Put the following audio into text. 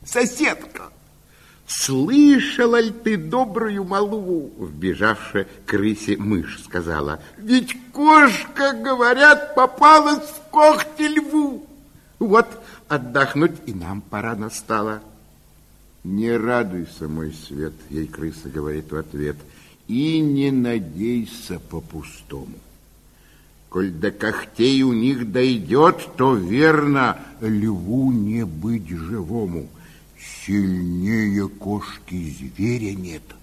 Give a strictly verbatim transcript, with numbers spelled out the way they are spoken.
соседка, слышала ли ты добрую молву? Вбежавшая к крысе мышь сказала: ведь кошка, говорят, попалась в когти льву. Вот отдохнуть и нам пора настала. Не радуйся, мой свет, ей крыса говорит в ответ, и не надейся по-пустому. Коль до когтей у них дойдет, то верно, льву не быть живому. Сильнее кошки зверя нет.